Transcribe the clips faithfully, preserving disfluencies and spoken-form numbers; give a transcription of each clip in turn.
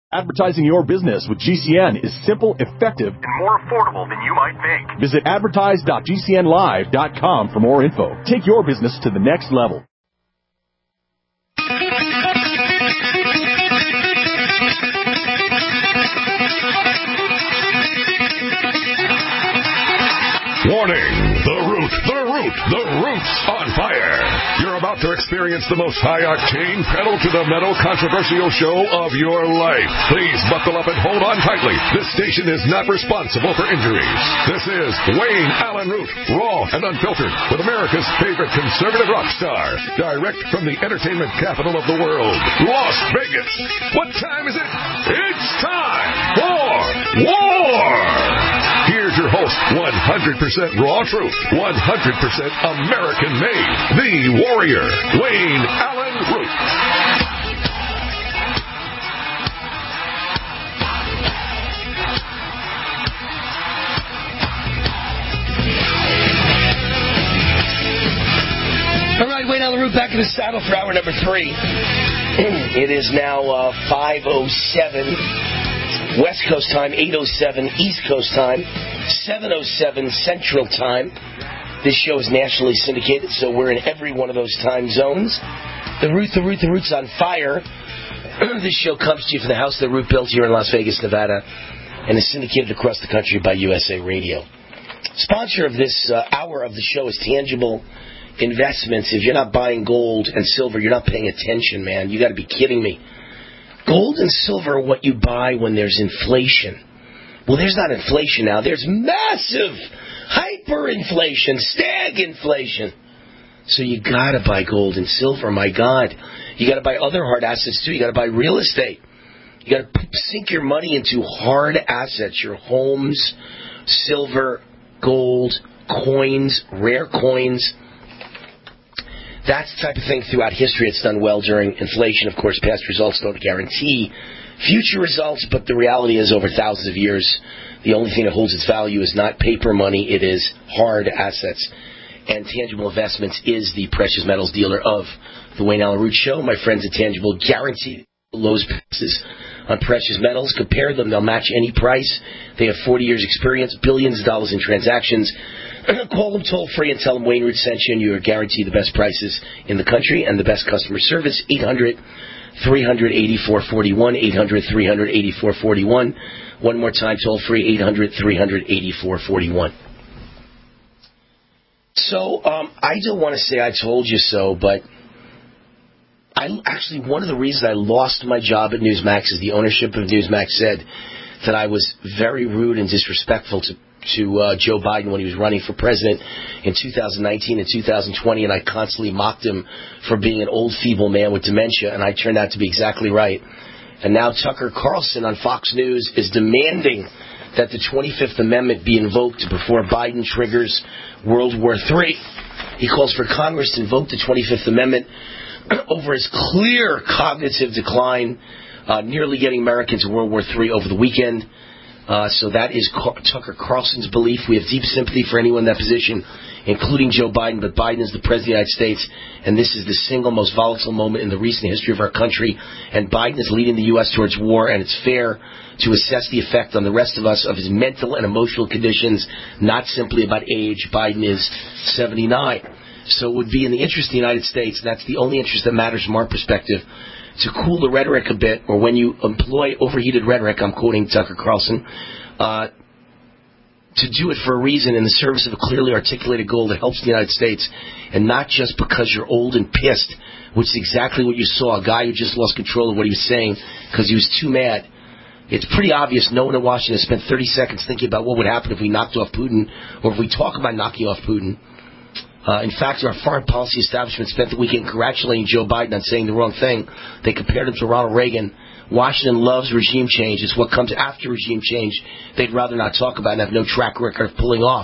Advertising your business with G C N is simple, effective, and more affordable than you might think. Visit advertise dot g c n live dot com for more info. Take your business to the next level. Warning! The Root, the Root, the Root's on fire. You're about to experience the most high-octane, pedal-to-the-metal controversial show of your life. Please buckle up and hold on tightly. This station is not responsible for injuries. This is Wayne Allen Root, raw and unfiltered, with America's favorite conservative rock star. Direct from the entertainment capital of the world, Las Vegas. What time is it? It's time for war! Here's your host, one hundred percent raw truth, one hundred percent American-made, the warrior, Wayne Allen Root. All right, Wayne Allen Root back in the saddle for hour number three. It is now uh, five oh seven West Coast time, eight oh seven East Coast time, seven oh seven Central time. This show is nationally syndicated, so we're in every one of those time zones. The Root, the Root, the Root's on fire. This show comes to you from the house that Root built here in Las Vegas, Nevada, and is syndicated across the country by U S A Radio. Sponsor of this uh, hour of the show is Tangible Investments. If you're not buying gold and silver, you're not paying attention, man. You got to be kidding me. Gold and silver are what you buy when there's inflation. Well, there's not inflation now. There's massive hyperinflation, stagflation. So you got to buy gold and silver, my God. You got to buy other hard assets, too. You got to buy real estate. You got to sink your money into hard assets, your homes, silver, gold, coins, rare coins. That's the type of thing throughout history it's done well during inflation. Of course, past results don't guarantee future results, but the reality is over thousands of years, the only thing that holds its value is not paper money, it is hard assets. And Tangible Investments is the precious metals dealer of the Wayne Allen Root Show. My friends at Tangible guarantee low prices on precious metals. Compare them, they'll match any price. They have forty years experience, billions of dollars in transactions. Call them toll-free and tell them Wayne Root sent you, and you are guaranteed the best prices in the country and the best customer service. eight hundred, three hundred, eighty-four forty-one, eight hundred, three hundred, eighty-four forty-one. One more time, toll-free, eight hundred, three hundred, eighty-four forty-one. So, um, I don't want to say I told you so, but I actually, one of the reasons I lost my job at Newsmax is the ownership of Newsmax said that I was very rude and disrespectful to to uh, Joe Biden when he was running for president in two thousand nineteen and two thousand twenty, and I constantly mocked him for being an old, feeble man with dementia, and I turned out to be exactly right. And now Tucker Carlson on Fox News is demanding that the twenty-fifth Amendment be invoked before Biden triggers World War Three. He calls for Congress to invoke the twenty-fifth Amendment over his clear cognitive decline, uh, nearly getting America into World War Three over the weekend. Uh, so that is Car- Tucker Carlson's belief. We have deep sympathy for anyone in that position, including Joe Biden, but Biden is the President of the United States, and this is the single most volatile moment in the recent history of our country, and Biden is leading the U S towards war, and it's fair to assess the effect on the rest of us of his mental and emotional conditions, not simply about age. Biden is seventy-nine. So it would be in the interest of the United States, and that's the only interest that matters from our perspective, to cool the rhetoric a bit, or when you employ overheated rhetoric, I'm quoting Tucker Carlson, uh, to do it for a reason in the service of a clearly articulated goal that helps the United States, and not just because you're old and pissed, which is exactly what you saw, a guy who just lost control of what he was saying because he was too mad. It's pretty obvious no one in Washington spent thirty seconds thinking about what would happen if we knocked off Putin, or if we talk about knocking off Putin. Uh, in fact, our foreign policy establishment spent the weekend congratulating Joe Biden on saying the wrong thing. They compared him to Ronald Reagan. Washington loves regime change. It's what comes after regime change they'd rather not talk about and have no track record of pulling off.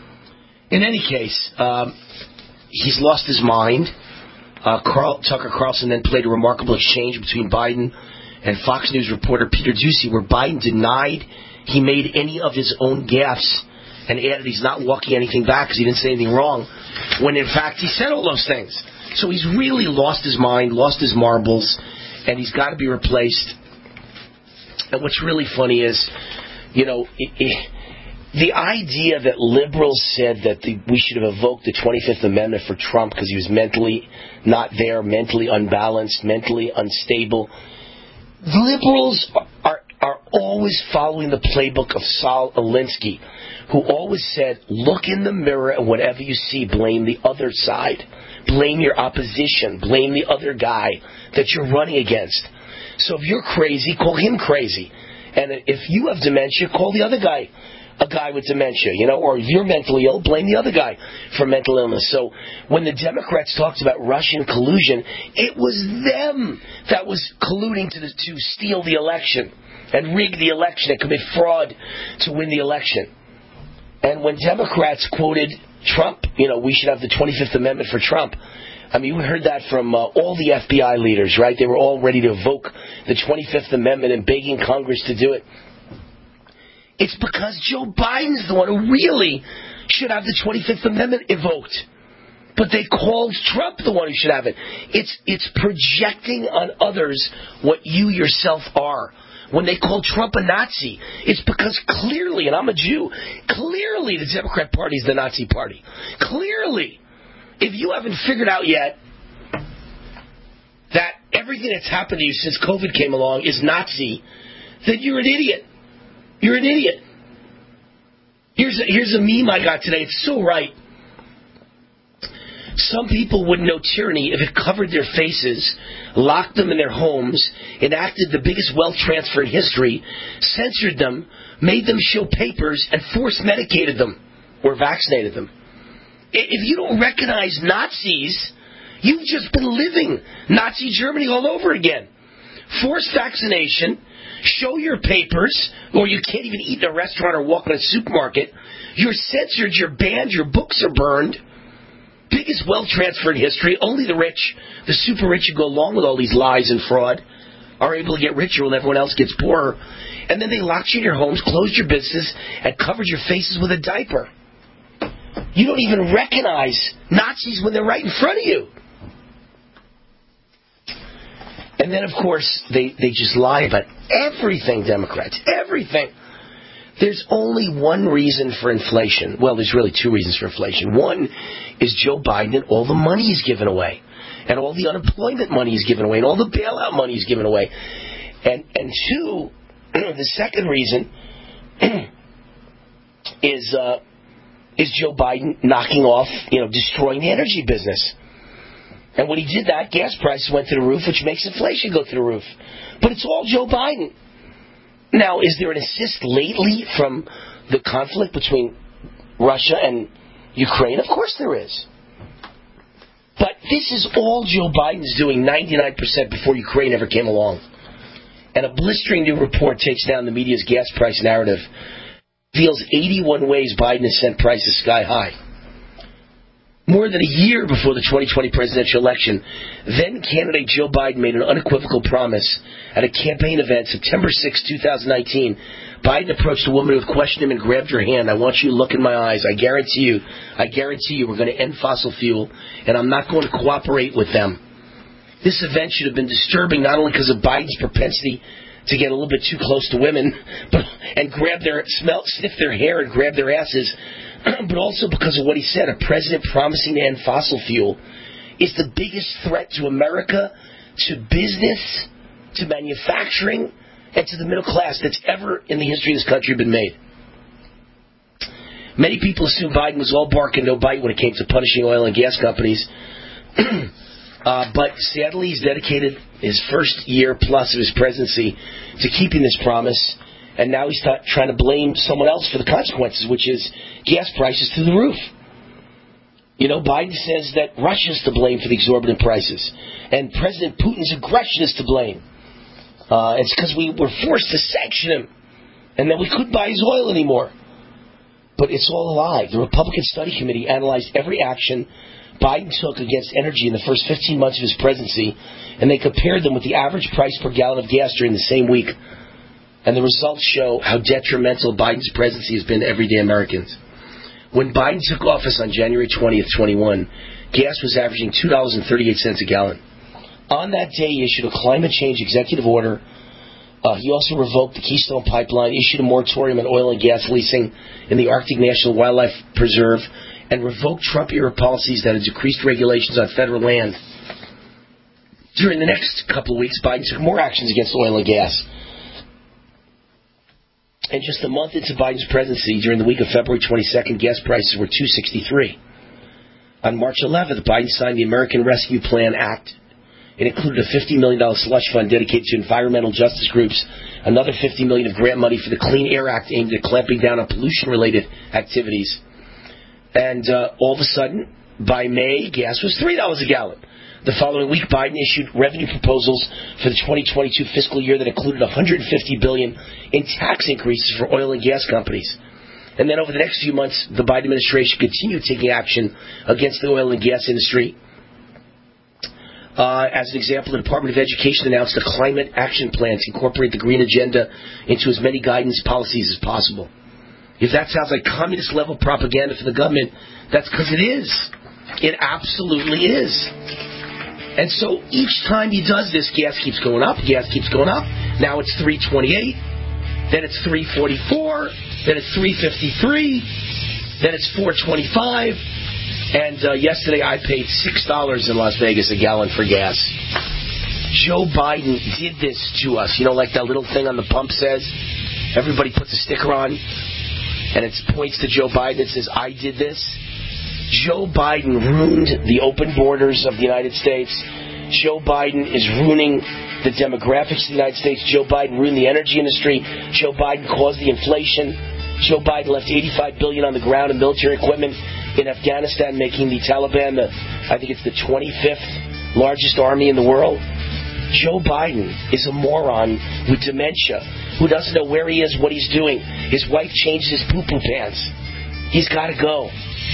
In any case, um, he's lost his mind. Uh, Carl, Tucker Carlson then played a remarkable exchange between Biden and Fox News reporter Peter Doocy, where Biden denied he made any of his own gaffes and added he's not walking anything back because he didn't say anything wrong, when in fact he said all those things. So he's really lost his mind, lost his marbles, and he's got to be replaced. And what's really funny is, you know, it, it, the idea that liberals said that the, we should have invoked the twenty-fifth Amendment for Trump because he was mentally not there, mentally unbalanced, mentally unstable. Liberals are, are always following the playbook of Saul Alinsky, who always said, look in the mirror and whatever you see, blame the other side. Blame your opposition. Blame the other guy that you're running against. So if you're crazy, call him crazy. And if you have dementia, call the other guy a guy with dementia, you know, or if you're mentally ill, blame the other guy for mental illness. So when the Democrats talked about Russian collusion, it was them that was colluding to, the, to steal the election and rig the election and commit fraud to win the election. And when Democrats quoted Trump, you know, we should have the twenty-fifth Amendment for Trump, I mean, we heard that from uh, all the F B I leaders, right? They were all ready to invoke the twenty-fifth Amendment and begging Congress to do it. It's because Joe Biden's the one who really should have the twenty-fifth Amendment invoked. But they called Trump the one who should have it. It's it's projecting on others what you yourself are. When they call Trump a Nazi, it's because clearly, and I'm a Jew, clearly the Democrat Party is the Nazi Party. Clearly. If you haven't figured out yet that everything that's happened to you since COVID came along is Nazi, then you're an idiot. You're an idiot. Here's a, here's a meme I got today. It's so right. Some people wouldn't know tyranny if it covered their faces, locked them in their homes, enacted the biggest wealth transfer in history, censored them, made them show papers, and force medicated them or vaccinated them. If you don't recognize Nazis, you've just been living Nazi Germany all over again. Forced vaccination, show your papers, or you can't even eat in a restaurant or walk in a supermarket. You're censored, you're banned, your books are burned. Biggest wealth transfer in history. Only the rich, the super rich who go along with all these lies and fraud, are able to get richer when everyone else gets poorer. And then they locked you in your homes, closed your business, and covered your faces with a diaper. You don't even recognize Nazis when they're right in front of you. And then, of course, they, they just lie about everything, Democrats. Everything. There's only one reason for inflation. Well, there's really two reasons for inflation. One is Joe Biden and all the money he's given away. And all the unemployment money he's given away. And all the bailout money he's given away. And, and two, the second reason is... Uh, is Joe Biden knocking off, you know, destroying the energy business. And when he did that, gas prices went through the roof, which makes inflation go through the roof. But it's all Joe Biden. Now, is there an assist lately from the conflict between Russia and Ukraine? Of course there is. But this is all Joe Biden's doing ninety-nine percent before Ukraine ever came along. And a blistering new report takes down the media's gas price narrative. Reveals eighty-one ways Biden has sent prices sky high. More than a year before the twenty twenty presidential election, then candidate Joe Biden made an unequivocal promise at a campaign event September sixth, twenty nineteen. Biden approached a woman who questioned him and grabbed her hand. I want you to look in my eyes. I guarantee you, I guarantee you we're going to end fossil fuel, and I'm not going to cooperate with them. This event should have been disturbing not only because of Biden's propensity to get a little bit too close to women, but and grab their smell, sniff their hair and grab their asses, but also because of what he said. A president promising to end fossil fuel is the biggest threat to America, to business, to manufacturing, and to the middle class that's ever in the history of this country been made. Many people assume Biden was all bark and no bite when it came to punishing oil and gas companies. Uh, but sadly, he's dedicated his first year plus of his presidency to keeping this promise, and now he's t- trying to blame someone else for the consequences, which is gas prices through the roof. You know, Biden says that Russia's to blame for the exorbitant prices, and President Putin's aggression is to blame. Uh, it's because we were forced to sanction him, and then we couldn't buy his oil anymore. But it's all a lie. The Republican Study Committee analyzed every action Biden took against energy in the first fifteen months of his presidency, and they compared them with the average price per gallon of gas during the same week. And the results show how detrimental Biden's presidency has been to everyday Americans. When Biden took office on January twentieth, twenty-one, gas was averaging two dollars and thirty-eight cents a gallon. On that day, he issued a climate change executive order Uh, he also revoked the Keystone Pipeline, issued a moratorium on oil and gas leasing in the Arctic National Wildlife Preserve, and revoked Trump-era policies that had decreased regulations on federal land. During the next couple of weeks, Biden took more actions against oil and gas. And just a month into Biden's presidency, during the week of February twenty-second, gas prices were two sixty-three. On March eleventh, Biden signed the American Rescue Plan Act. It included a fifty million dollars slush fund dedicated to environmental justice groups, another fifty million dollars of grant money for the Clean Air Act aimed at clamping down on pollution-related activities. And uh, all of a sudden, by May, gas was three dollars a gallon. The following week, Biden issued revenue proposals for the twenty twenty-two fiscal year that included one hundred fifty billion dollars in tax increases for oil and gas companies. And then over the next few months, the Biden administration continued taking action against the oil and gas industry. Uh, as an example, the Department of Education announced a climate action plan to incorporate the green agenda into as many guidance policies as possible. If that sounds like communist-level propaganda for the government, that's because it is. It absolutely is. And so each time he does this, gas keeps going up, gas keeps going up. Now it's three twenty-eight, then it's three forty-four, then it's three fifty-three, then it's four twenty-five. And uh, yesterday I paid six dollars in Las Vegas a gallon for gas. Joe Biden did this to us. You know, like that little thing on the pump says? Everybody puts a sticker on, and it points to Joe Biden. It says, I did this. Joe Biden ruined the open borders of the United States. Joe Biden is ruining the demographics of the United States. Joe Biden ruined the energy industry. Joe Biden caused the inflation. Joe Biden left eighty-five billion dollars on the ground in military equipment in Afghanistan, making the Taliban, the, I think it's the twenty-fifth largest army in the world. Joe Biden is a moron with dementia who doesn't know where he is, what he's doing. His wife changed his poo-poo pants. He's got to go.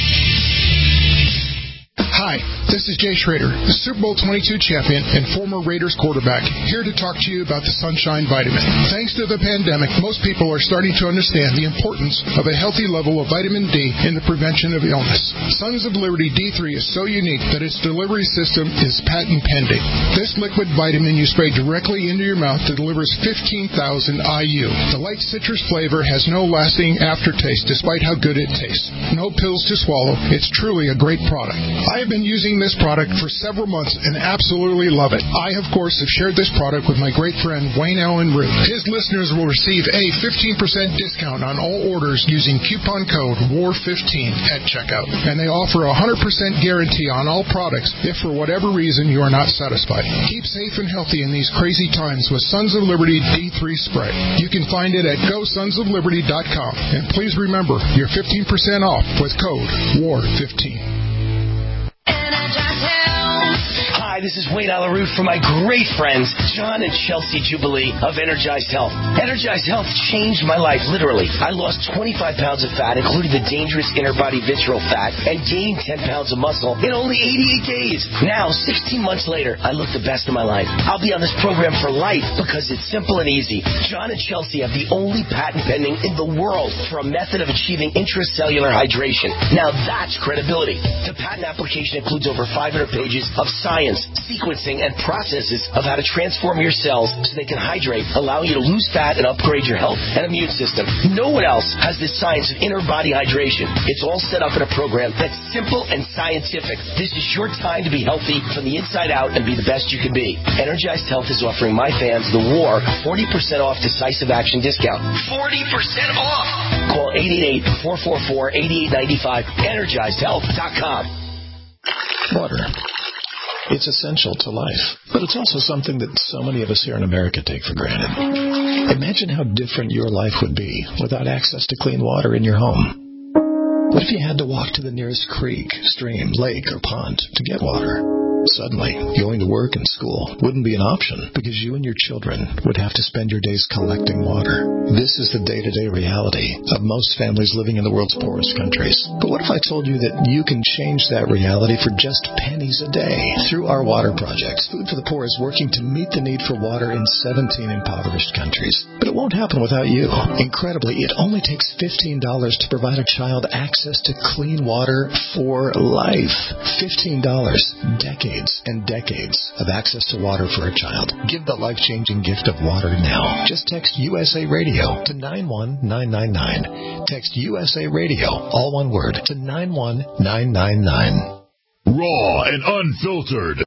Hi, this is Jay Schrader, the Super Bowl twenty-two champion and former Raiders quarterback, here to talk to you about the Sunshine Vitamin. Thanks to the pandemic, most people are starting to understand the importance of a healthy level of vitamin D in the prevention of illness. Sons of Liberty D three is so unique that its delivery system is patent pending. This liquid vitamin you spray directly into your mouth that delivers fifteen thousand I U. The light citrus flavor has no lasting aftertaste despite how good it tastes. No pills to swallow. It's truly a great product. I have been using this product for several months and absolutely love it. I, of course, have shared this product with my great friend Wayne Allen Root. His listeners will receive a fifteen percent discount on all orders using coupon code W A R fifteen at checkout. And they offer a one hundred percent guarantee on all products if for whatever reason you are not satisfied. Keep safe and healthy in these crazy times with Sons of Liberty D three Spray. You can find it at go sons of liberty dot com. And please remember, you're fifteen percent off with code W A R fifteen. Hi, this is Wayne Alaroot from my great friends, John and Chelsea Jubilee of Energized Health. Energized Health changed my life, literally. I lost twenty-five pounds of fat, including the dangerous inner body visceral fat, and gained ten pounds of muscle in only eighty-eight days. Now, sixteen months later, I look the best of my life. I'll be on this program for life because it's simple and easy. John and Chelsea have the only patent pending in the world for a method of achieving intracellular hydration. Now that's credibility. The patent application includes over five hundred pages of science, sequencing, and processes of how to transform your cells so they can hydrate, allowing you to lose fat and upgrade your health and immune system. No one else has this science of inner body hydration. It's all set up in a program that's simple and scientific. This is your time to be healthy from the inside out and be the best you can be. Energized Health is offering my fans, The War, forty percent off decisive action discount. forty percent off! Call eight eight eight, four four four, eight eight nine five, energized health dot com. Water. It's essential to life, but it's also something that so many of us here in America take for granted. Imagine how different your life would be without access to clean water in your home. What if you had to walk to the nearest creek, stream, lake, or pond to get water? Suddenly, going to work and school wouldn't be an option because you and your children would have to spend your days collecting water. This is the day-to-day reality of most families living in the world's poorest countries. But what if I told you that you can change that reality for just pennies a day? Through our water projects, Food for the Poor is working to meet the need for water in seventeen impoverished countries. But it won't happen without you. Incredibly, it only takes fifteen dollars to provide a child access to clean water for life. fifteen dollars. Decades decades and decades of access to water for a child. Give the life-changing gift of water now. Just text U S A Radio to nine one nine nine nine. Text U S A Radio, all one word, to nine one nine nine nine. Raw and unfiltered.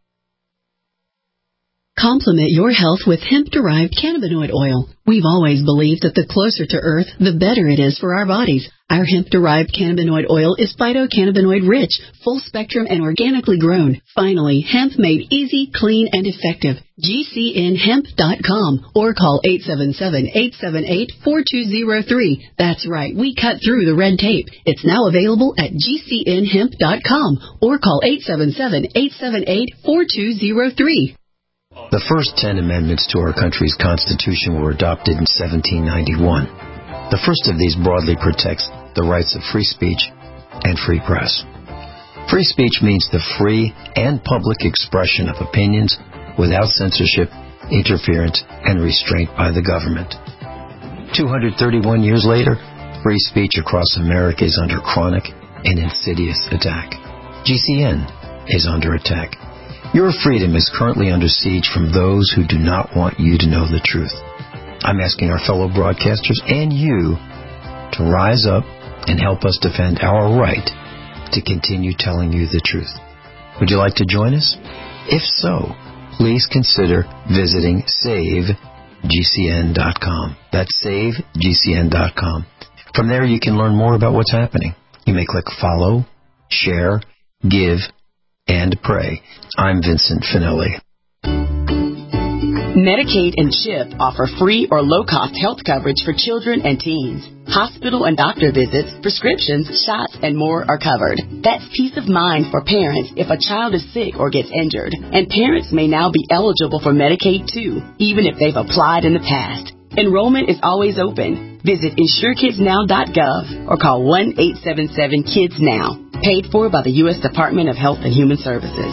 Complement your health with hemp-derived cannabinoid oil. We've always believed that the closer to Earth, the better it is for our bodies. Our hemp-derived cannabinoid oil is phytocannabinoid-rich, full-spectrum, and organically grown. Finally, hemp made easy, clean, and effective. G C N hemp dot com or call eight seven seven, eight seven eight, four two zero three. That's right, we cut through the red tape. It's now available at G C N hemp dot com or call eight seven seven, eight seven eight, four two zero three. The first ten amendments to our country's Constitution were adopted in seventeen ninety-one. The first of these broadly protects the rights of free speech and free press. Free speech means the free and public expression of opinions without censorship, interference, and restraint by the government. two hundred thirty-one years later, free speech across America is under chronic and insidious attack. G C N is under attack. Your freedom is currently under siege from those who do not want you to know the truth. I'm asking our fellow broadcasters and you to rise up and help us defend our right to continue telling you the truth. Would you like to join us? If so, please consider visiting save G C N dot com. That's save G C N dot com. From there, you can learn more about what's happening. You may click follow, share, give, and pray. I'm Vincent Finelli. Medicaid and CHIP offer free or low-cost health coverage for children and teens. Hospital and doctor visits, prescriptions, shots, and more are covered. That's peace of mind for parents if a child is sick or gets injured. And parents may now be eligible for Medicaid, too, even if they've applied in the past. Enrollment is always open. Visit insure kids now dot gov or call one eight seven seven kids now. Paid for by the U S Department of Health and Human Services.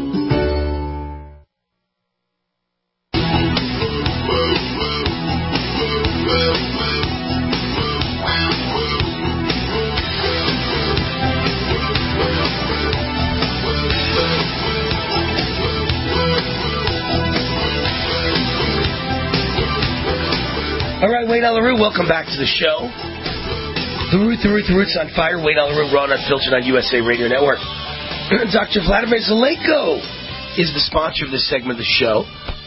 All right, Wayne Allyn Root, welcome back to the show. The Root, the Root, the Root's on fire. Wayne Allyn Root, Raw and Unfiltered on U S A Radio Network. Doctor Vladimir Zelenko is the sponsor of this segment of the show.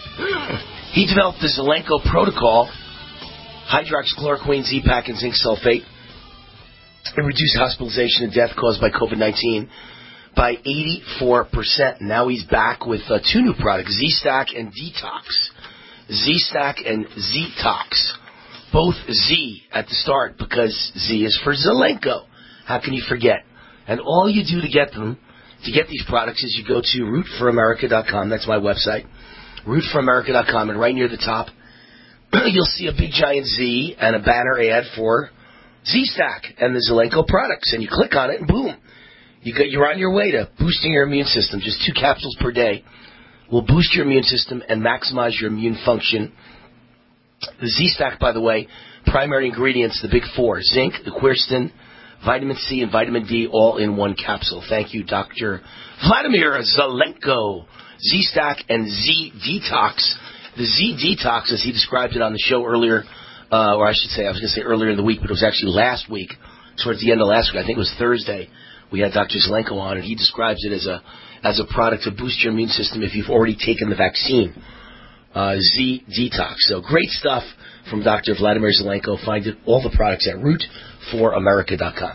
He developed the Zelenko protocol, hydroxychloroquine, Z-Pak, and zinc sulfate. It reduced hospitalization and death caused by COVID nineteen by eighty-four percent. Now he's back with uh, two new products, Z-Stack and Detox. Z-Stack and Z-Tox. Both Z at the start because Z is for Zelenko. How can you forget? And all you do to get them, to get these products, is you go to root for america dot com. That's my website. root for america dot com. And right near the top, you'll see a big giant Z and a banner ad for Z-Stack and the Zelenko products. And you click on it and boom. You get, you're on your way to boosting your immune system. Just two capsules per day will boost your immune system and maximize your immune function. The Z-Stack, by the way, primary ingredients, the big four, zinc, the quercetin, vitamin C, and vitamin D, all in one capsule. Thank you, Doctor Vladimir Zelenko. Z-Stack and Z-Detox. The Z-Detox, as he described it on the show earlier, uh, or I should say, I was going to say earlier in the week, but it was actually last week, towards the end of last week, I think it was Thursday, we had Doctor Zelenko on, and he describes it as a as a product to boost your immune system if you've already taken the vaccine. Uh, Z-Detox. So great stuff from Doctor Vladimir Zelenko. Find it, all the products at root for america dot com.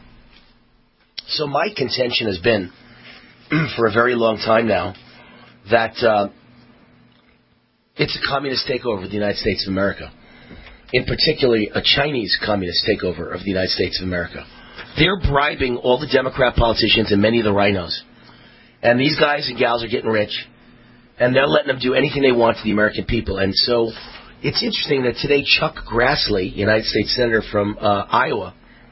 So my contention has been, for a very long time now, that uh, it's a communist takeover of the United States of America. In particular, a Chinese communist takeover of the United States of America. They're bribing all the Democrat politicians and many of the rhinos. And these guys and gals are getting rich. And they're letting them do anything they want to the American people. And so it's interesting that today Chuck Grassley, United States Senator from uh, Iowa,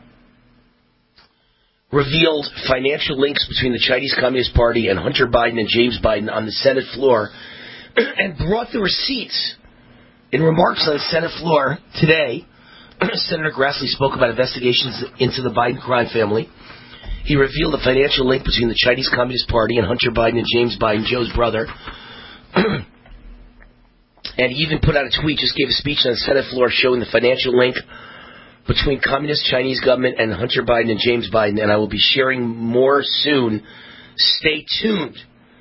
revealed financial links between the Chinese Communist Party and Hunter Biden and James Biden on the Senate floor and brought the receipts. In remarks on the Senate floor today, Senator Grassley spoke about investigations into the Biden crime family He revealed a financial link between the Chinese Communist Party and Hunter Biden and James Biden, Joe's brother. And he even put out a tweet, just gave a speech on the Senate floor showing the financial link between Communist Chinese government and Hunter Biden and James Biden, and I will be sharing more soon. Stay tuned.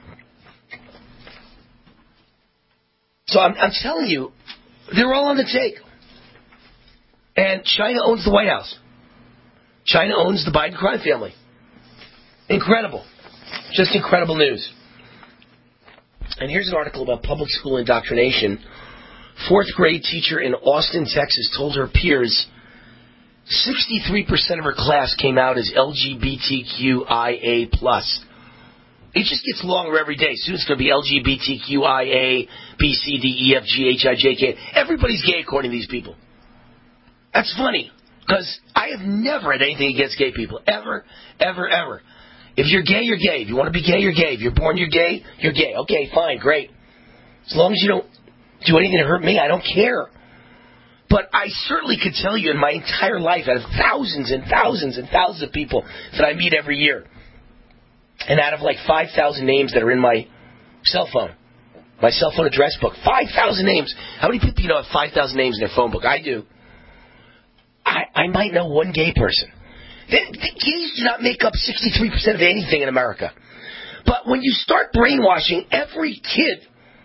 So I'm, I'm telling you, they're all on the take. And China owns the White House. China owns the Biden crime family. Incredible. Just incredible news. And here's an article about public school indoctrination. Fourth grade teacher in Austin, Texas told her peers sixty-three percent of her class came out as L G B T Q I A plus. It just gets longer every day. Soon it's going to be L G B T Q I A, B, C, D, E, F, G, H, I, J, K. Everybody's gay according to these people. That's funny, because I have never had anything against gay people. Ever, ever, ever. If you're gay, you're gay. If you want to be gay, you're gay. If you're born, you're gay, you're gay. Okay, fine, great. As long as you don't do anything to hurt me, I don't care. But I certainly could tell you in my entire life, out of thousands and thousands and thousands of people that I meet every year, and out of like five thousand names that are in my cell phone, my cell phone address book, five thousand names. How many people you know have five thousand names in their phone book? I do. I, I might know one gay person. The, the gays do not make up sixty-three percent of anything in America. But when you start brainwashing every kid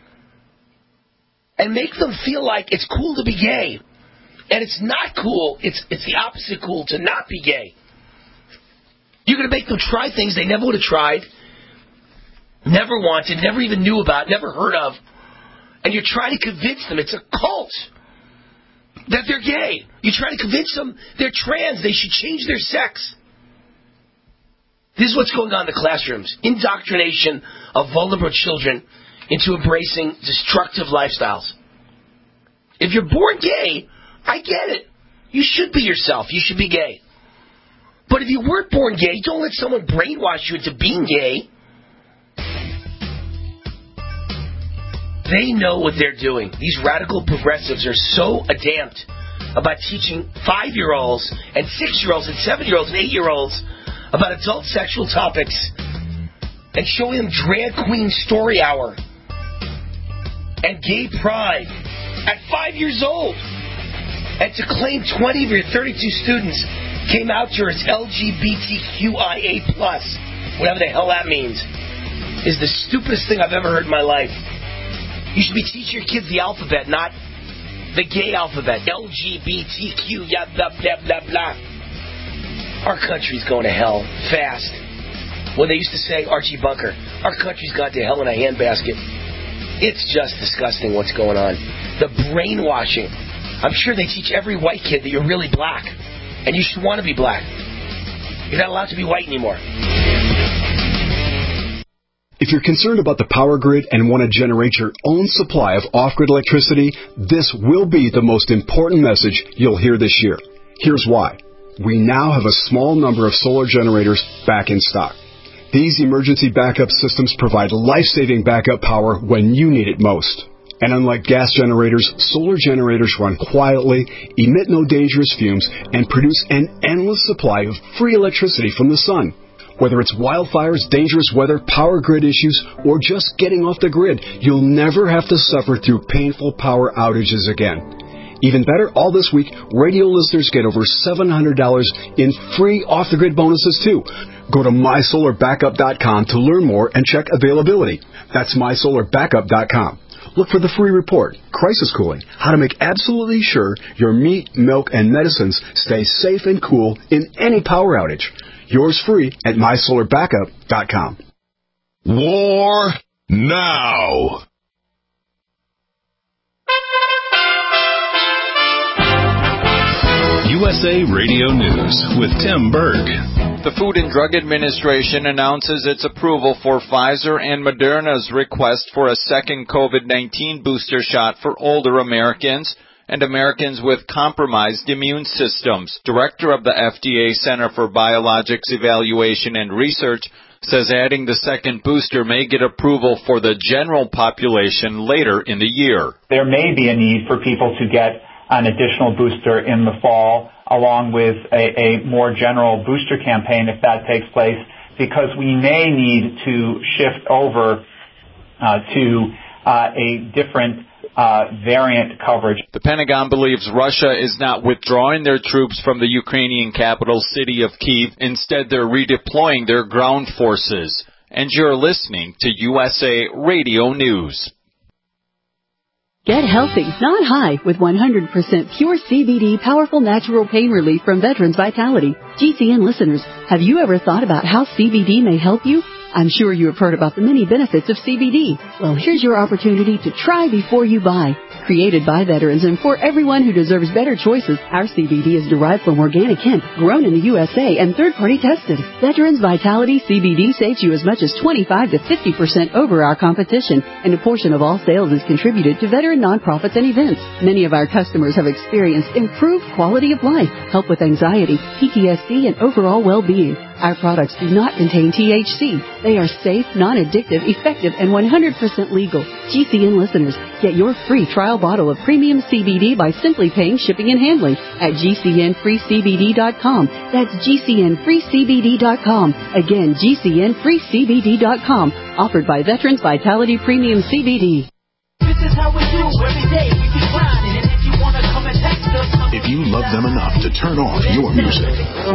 and make them feel like it's cool to be gay, and it's not cool, it's it's the opposite cool to not be gay. You're going to make them try things they never would have tried, never wanted, never even knew about, never heard of, and you're trying to convince them it's a cult, that they're gay. You try to convince them they're trans, they should change their sex. This is what's going on in the classrooms. Indoctrination of vulnerable children into embracing destructive lifestyles. If you're born gay, I get it. You should be yourself. You should be gay. But if you weren't born gay, don't let someone brainwash you into being gay. They know what they're doing. These radical progressives are so adept about teaching five-year-olds and six-year-olds and seven-year-olds and eight-year-olds about adult sexual topics and showing them drag queen story hour and gay pride at five years old. And to claim twenty of your thirty-two students came out to as L G B T Q I A plus, whatever the hell that means, is the stupidest thing I've ever heard in my life. You should be teaching your kids the alphabet, not the gay alphabet. L G B T Q, yeah, blah, blah, blah, blah. Our country's going to hell fast. When they used to say, Archie Bunker, our country's gone to hell in a handbasket. It's just disgusting what's going on. The brainwashing. I'm sure they teach every white kid that you're really black. And you should want to be black. You're not allowed to be white anymore. If you're concerned about the power grid and want to generate your own supply of off-grid electricity, this will be the most important message you'll hear this year. Here's why. We now have a small number of solar generators back in stock. These emergency backup systems provide life-saving backup power when you need it most. And unlike gas generators, solar generators run quietly, emit no dangerous fumes, and produce an endless supply of free electricity from the sun. Whether it's wildfires, dangerous weather, power grid issues, or just getting off the grid, you'll never have to suffer through painful power outages again. Even better, all this week, radio listeners get over seven hundred dollars in free off-the-grid bonuses, too. Go to my solar backup dot com to learn more and check availability. That's my solar backup dot com. Look for the free report, Crisis Cooling, how to make absolutely sure your meat, milk, and medicines stay safe and cool in any power outage. Yours free at my solar backup dot com. War now. U S A Radio News with Tim Berg. The Food and Drug Administration announces its approval for Pfizer and Moderna's request for a second COVID nineteen booster shot for older Americans and Americans with compromised immune systems. Director of the F D A Center for Biologics Evaluation and Research says adding the second booster may get approval for the general population later in the year. There may be a need for people to get an additional booster in the fall along with a, a more general booster campaign if that takes place, because we may need to shift over uh, to uh, a different Uh, variant coverage. The Pentagon believes Russia is not withdrawing their troops from the Ukrainian capital city of Kyiv. Instead, they're redeploying their ground forces. And you're listening to U S A Radio News. Get healthy, not high, with one hundred percent pure C B D powerful natural pain relief from Veterans Vitality. G C N listeners, have you ever thought about how C B D may help you? I'm sure you have heard about the many benefits of C B D. Well, here's your opportunity to try before you buy. Created by veterans and for everyone who deserves better choices, our C B D is derived from organic hemp, grown in the U S A and third-party tested. Veterans Vitality C B D saves you as much as twenty-five to fifty percent over our competition, and a portion of all sales is contributed to veteran nonprofits and events. Many of our customers have experienced improved quality of life, help with anxiety, P T S D, and overall well-being. Our products do not contain T H C. They are safe, non-addictive, effective, and one hundred percent legal. G C N listeners, get your free trial bottle of premium C B D by simply paying shipping and handling at G C N free C B D dot com. That's G C N free C B D dot com. Again, G C N free C B D dot com. Offered by Veterans Vitality Premium C B D. This is how we do every day. We keep grinding, and if you want to come and text us, if you love them enough to turn off your music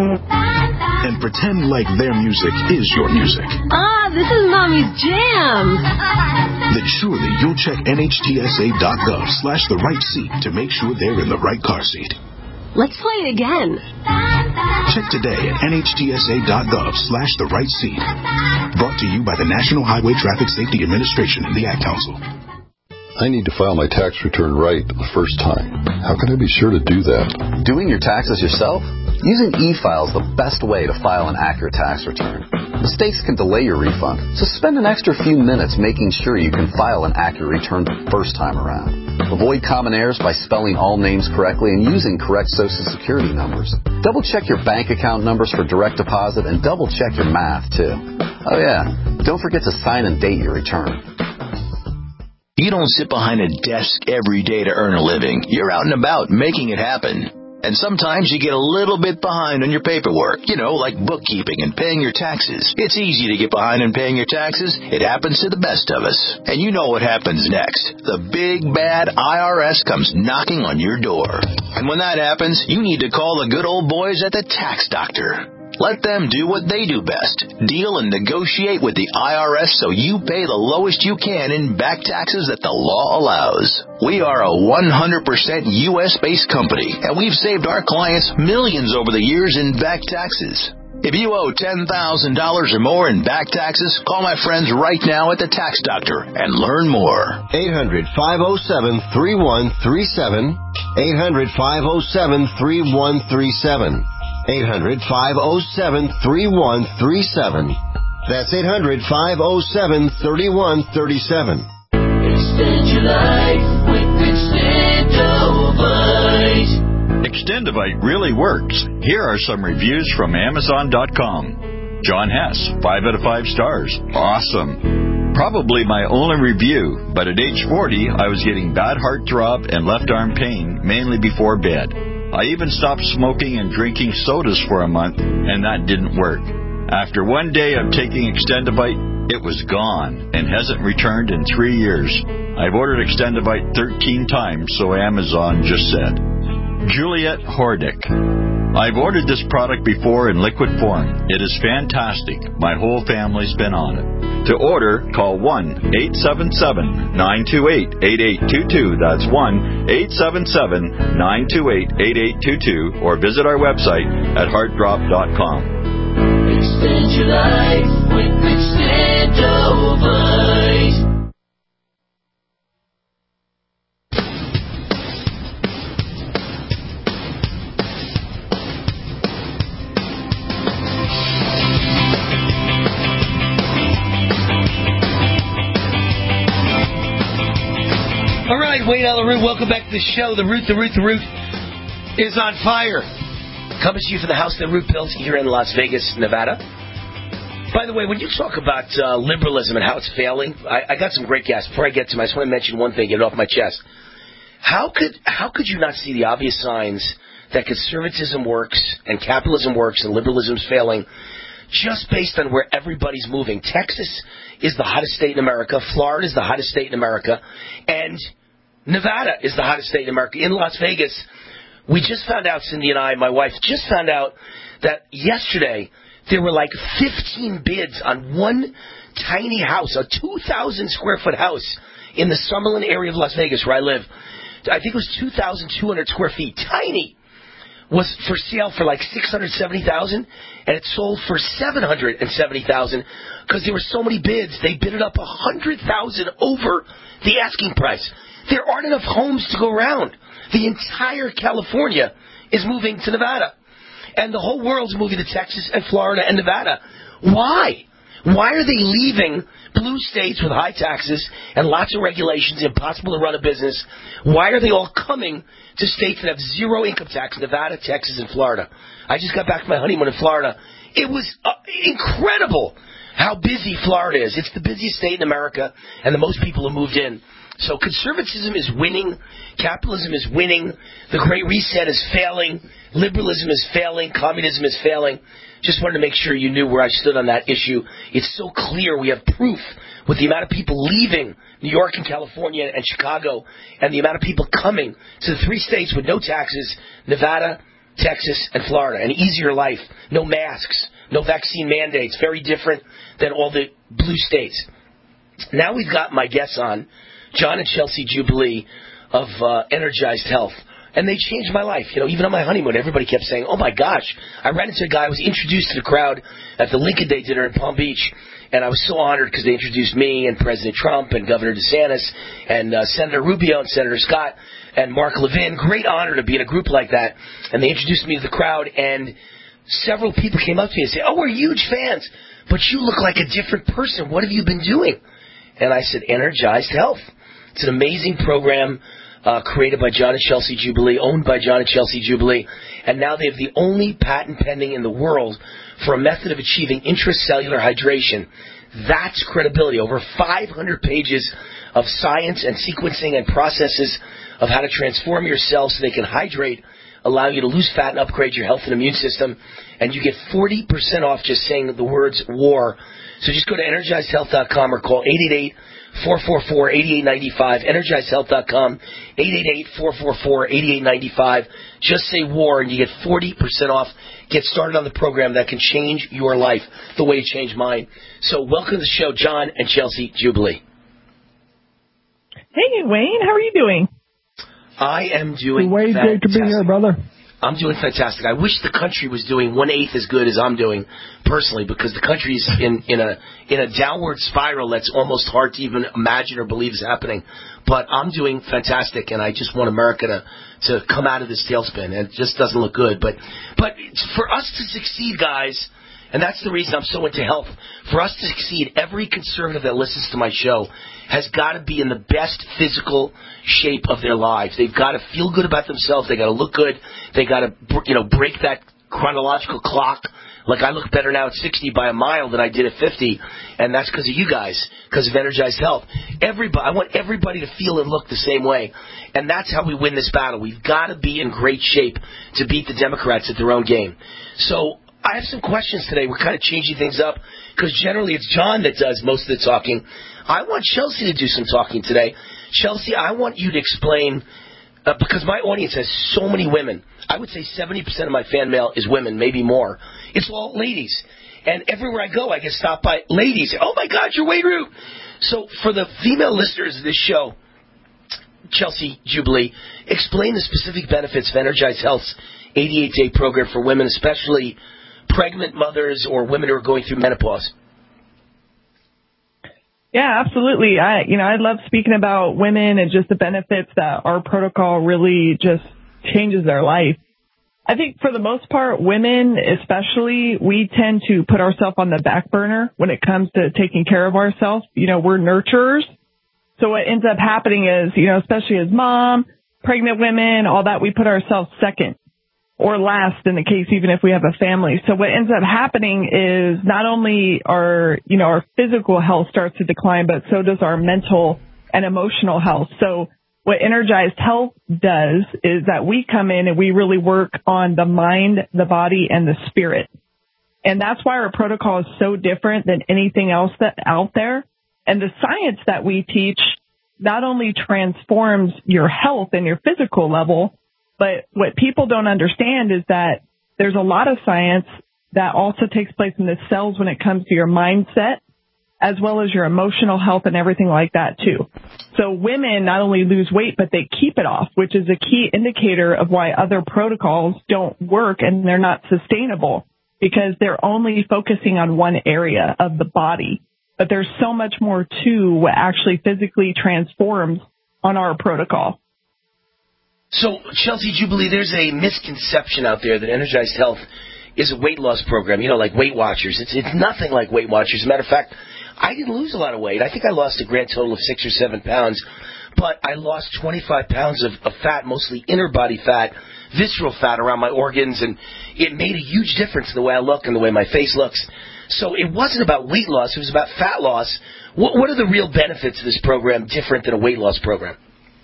and pretend like their music is your music. Ah, this is Mommy's jam. Then surely you'll check N H T S A dot gov slash the right seat to make sure they're in the right car seat. Let's play it again. Check today at N H T S A dot gov slash the right seat. Brought to you by the National Highway Traffic Safety Administration and the Ad Council. I need to file my tax return right the first time. How can I be sure to do that? Doing your taxes yourself? Using e-file is the best way to file an accurate tax return. Mistakes can delay your refund, so spend an extra few minutes making sure you can file an accurate return the first time around. Avoid common errors by spelling all names correctly and using correct Social Security numbers. Double-check your bank account numbers for direct deposit and double-check your math, too. Oh, yeah, don't forget to sign and date your return. You don't sit behind a desk every day to earn a living. You're out and about making it happen. And sometimes you get a little bit behind on your paperwork, you know, like bookkeeping and paying your taxes. It's easy to get behind on paying your taxes. It happens to the best of us. And you know what happens next. The big, bad I R S comes knocking on your door. And when that happens, you need to call the good old boys at the Tax Doctor. Let them do what they do best. Deal and negotiate with the I R S so you pay the lowest you can in back taxes that the law allows. We are a one hundred percent U S-based company, and we've saved our clients millions over the years in back taxes. If you owe ten thousand dollars or more in back taxes, call my friends right now at the Tax Doctor and learn more. eight hundred, five oh seven, three one three seven. eight hundred, five oh seven, three one three seven. eight hundred, five oh seven, three one three seven. That's eight hundred, five oh seven, three one three seven. Extend your life with Extendovite. Extendovite really works. Here are some reviews from Amazon dot com. John Hess, five out of five stars. Awesome. Probably my only review, but at age forty, I was getting bad heart throb and left arm pain, mainly before bed. I even stopped smoking and drinking sodas for a month, and that didn't work. After one day of taking Extendovite, it was gone and hasn't returned in three years. I've ordered Extendovite thirteen times, so Amazon just said. Juliet Hordick. I've ordered this product before in liquid form. It is fantastic. My whole family's been on it. To order, call one eight seven seven, nine two eight, eight eight two two. That's one eight seven seven, nine two eight, eight eight two two. Or visit our website at heart drop dot com. Extend your life with Extendovite. All right, Wade on the Root. Welcome back to the show. The Root, the Root, the Root is on fire. Coming to you from the house that Root built here in Las Vegas, Nevada. By the way, when you talk about uh, liberalism and how it's failing, I, I got some great gas. Before I get to them, I just want to mention one thing, get it off my chest. How could how could you not see the obvious signs that conservatism works and capitalism works and liberalism's failing just based on where everybody's moving. Texas is the hottest state in America. Florida is the hottest state in America. And Nevada is the hottest state in America. In Las Vegas, we just found out, Cindy and I, my wife, just found out that yesterday there were like fifteen bids on one tiny house, a two thousand square foot house in the Summerlin area of Las Vegas where I live. I think it was two thousand two hundred square feet. Tiny. Was for sale for like six hundred seventy thousand dollars, and it sold for seven hundred seventy thousand dollars because there were so many bids. They bid it up one hundred thousand dollars over the asking price. There aren't enough homes to go around. The entire California is moving to Nevada, and the whole world's moving to Texas and Florida and Nevada. Why? Why are they leaving blue states with high taxes and lots of regulations, impossible to run a business? Why are they all coming to states that have zero income tax, Nevada, Texas, and Florida? I just got back from my honeymoon in Florida. It was uh, incredible how busy Florida is. It's the busiest state in America, and the most people have moved in. So conservatism is winning. Capitalism is winning. The Great Reset is failing. Liberalism is failing. Communism is failing. Just wanted to make sure you knew where I stood on that issue. It's so clear. We have proof with the amount of people leaving New York and California and Chicago and the amount of people coming to the three states with no taxes, Nevada, Texas, and Florida. An easier life. No masks. No vaccine mandates. Very different than all the blue states. Now we've got my guests on, John and Chelsea Jubilee of uh, Energized Health. And they changed my life. You know, even on my honeymoon, everybody kept saying, oh, my gosh. I ran into a guy. I was introduced to the crowd at the Lincoln Day dinner in Palm Beach. And I was so honored because they introduced me and President Trump and Governor DeSantis and uh, Senator Rubio and Senator Scott and Mark Levin. Great honor to be in a group like that. And they introduced me to the crowd. And several people came up to me and said, oh, we're huge fans. But you look like a different person. What have you been doing? And I said, Energized Health. It's an amazing program uh, created by John and Chelsea Jubilee, owned by John and Chelsea Jubilee. And now they have the only patent pending in the world for a method of achieving intracellular hydration. That's credibility. Over five hundred pages of science and sequencing and processes of how to transform your cells so they can hydrate, allow you to lose fat and upgrade your health and immune system. And you get forty percent off just saying the words WAR. So just go to energized health dot com or call eight eight eight, four four four, eight eight nine five, energized health dot com, eight eight eight, four four four, eight eight nine five. Just say WAR and you get forty percent off. Get started on the program that can change your life the way it changed mine. So welcome to the show, John and Chelsea Jubilee. Hey, Wayne. How are you doing? I am doing Wayne, fantastic. great to be here, brother. I'm doing fantastic. I wish the country was doing one-eighth as good as I'm doing personally, because the country's in, in a in a downward spiral that's almost hard to even imagine or believe is happening. But I'm doing fantastic, and I just want America to, to come out of this tailspin. And it just doesn't look good. But but for us to succeed, guys, and that's the reason I'm so into health, for us to succeed, every conservative that listens to my show has got to be in the best physical shape of their lives. They've got to feel good about themselves. They got to look good. They got to, you know, break that chronological clock. Like, I look better now at sixty by a mile than I did at fifty, and that's because of you guys, because of Energized Health. Everybody, I want everybody to feel and look the same way, and that's how we win this battle. We've got to be in great shape to beat the Democrats at their own game. So I have some questions today. We're kind of changing things up because generally it's John that does most of the talking. I want Chelsea to do some talking today. Chelsea, I want you to explain, uh, because my audience has so many women. I would say seventy percent of my fan mail is women, maybe more. It's all ladies. And everywhere I go, I get stopped by ladies. Oh, my God, you're Wayne Root. So for the female listeners of this show, Chelsea Jubilee, explain the specific benefits of Energized Health's eighty-eight day program for women, especially pregnant mothers or women who are going through menopause. Yeah, absolutely. I, you know, I love speaking about women and just the benefits that our protocol really just changes their life. I think for the most part, women especially, we tend to put ourselves on the back burner when it comes to taking care of ourselves. You know, we're nurturers. So what ends up happening is, you know, especially as mom, pregnant women, all that, we put ourselves second or last in the case, even if we have a family. So what ends up happening is not only our, you know, our physical health starts to decline, but so does our mental and emotional health. So what Energized Health does is that we come in and we really work on the mind, the body, and the spirit. And that's why our protocol is so different than anything else that's out there. And the science that we teach not only transforms your health and your physical level, but what people don't understand is that there's a lot of science that also takes place in the cells when it comes to your mindset, as well as your emotional health and everything like that too. So women not only lose weight, but they keep it off, which is a key indicator of why other protocols don't work and they're not sustainable, because they're only focusing on one area of the body. But there's so much more to what actually physically transforms on our protocol. So, Chelsea, do you believe there's a misconception out there that Energized Health is a weight loss program, you know, like Weight Watchers? It's, it's nothing like Weight Watchers. As a matter of fact, I didn't lose a lot of weight. I think I lost a grand total of six or seven pounds, but I lost twenty-five pounds of, of fat, mostly inner body fat, visceral fat around my organs, and it made a huge difference in the way I look and the way my face looks. So it wasn't about weight loss. It was about fat loss. What, what are the real benefits of this program different than a weight loss program?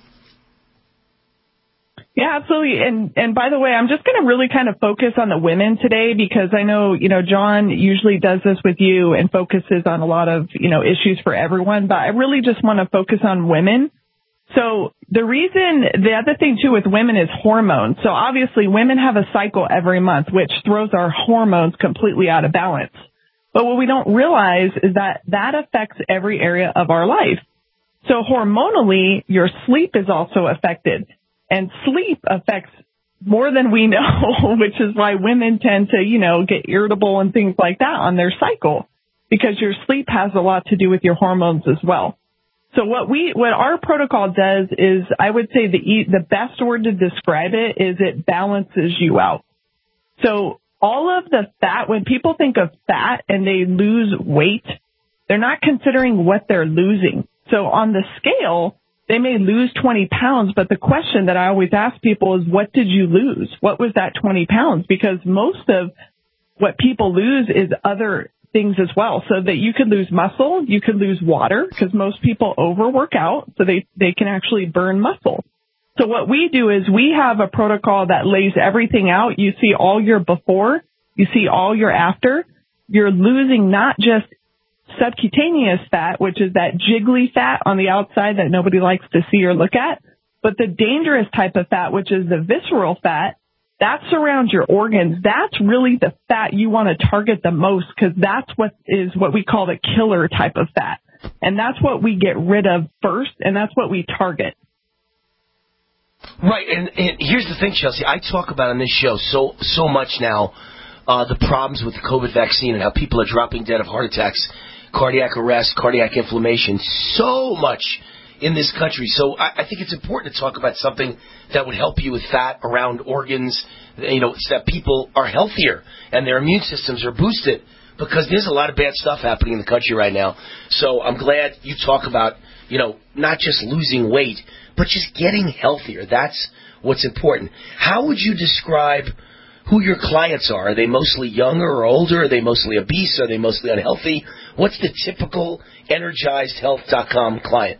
Yeah, absolutely. And and by the way, I'm just going to really kind of focus on the women today, because I know, you know, John usually does this with you and focuses on a lot of, you know, issues for everyone, but I really just want to focus on women. So the reason, the other thing too with women is hormones. So obviously women have a cycle every month, which throws our hormones completely out of balance. But what we don't realize is that that affects every area of our life. So hormonally, your sleep is also affected. And sleep affects more than we know, which is why women tend to, you know, get irritable and things like that on their cycle, because your sleep has a lot to do with your hormones as well. So what we, what our protocol does is, I would say the the best word to describe it is it balances you out. So all of the fat, when people think of fat and they lose weight, they're not considering what they're losing. So on the scale, they may lose twenty pounds, but the question that I always ask people is, what did you lose? What was that twenty pounds? Because most of what people lose is other things as well. So that you could lose muscle, you could lose water, because most people overwork out, so they, they can actually burn muscle. So what we do is we have a protocol that lays everything out. You see all your before, you see all your after. You're losing not just subcutaneous fat, which is that jiggly fat on the outside that nobody likes to see or look at, but the dangerous type of fat, which is the visceral fat, that surrounds your organs. That's really the fat you want to target the most, because that's what is what we call the killer type of fat. And that's what we get rid of first, and that's what we target. Right, and, and here's the thing, Chelsea. I talk about on this show so so much now uh, the problems with the COVID vaccine and how people are dropping dead of heart attacks, cardiac arrest, cardiac inflammation, so much in this country. So I, I think it's important to talk about something that would help you with fat around organs, you know, so that people are healthier and their immune systems are boosted, because there's a lot of bad stuff happening in the country right now. So I'm glad you talk about, you know, not just losing weight, but just getting healthier. That's what's important. How would you describe who your clients are? Are they mostly younger or older? Are they mostly obese? Are they mostly unhealthy? What's the typical Energized Health dot com client?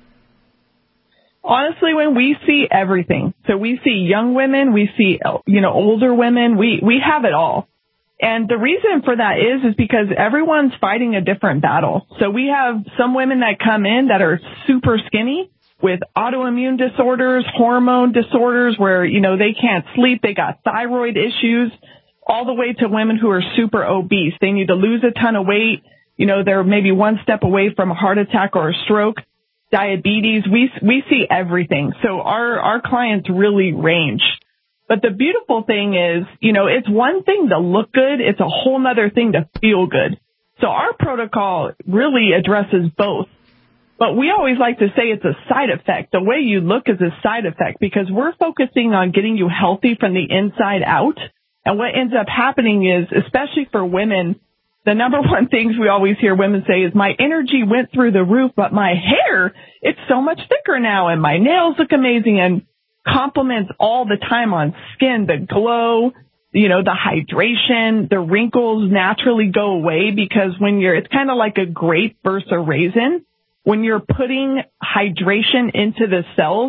Honestly, when we see everything, so we see young women, we see, you know, older women, we, we have it all. And the reason for that is, is because everyone's fighting a different battle. So we have some women that come in that are super skinny with autoimmune disorders, hormone disorders where, you know, they can't sleep, they got thyroid issues, all the way to women who are super obese. They need to lose a ton of weight. You know, they're maybe one step away from a heart attack or a stroke, diabetes. We, we see everything. So our, our clients really range. But the beautiful thing is, you know, it's one thing to look good. It's a whole nother thing to feel good. So our protocol really addresses both. But we always like to say it's a side effect. The way you look is a side effect, because we're focusing on getting you healthy from the inside out. And what ends up happening is, especially for women, the number one things we always hear women say is, my energy went through the roof, but my hair, it's so much thicker now, and my nails look amazing, and compliments all the time on skin, the glow, you know, the hydration, the wrinkles naturally go away, because when you're, it's kind of like a grape versus a raisin. When you're putting hydration into the cells,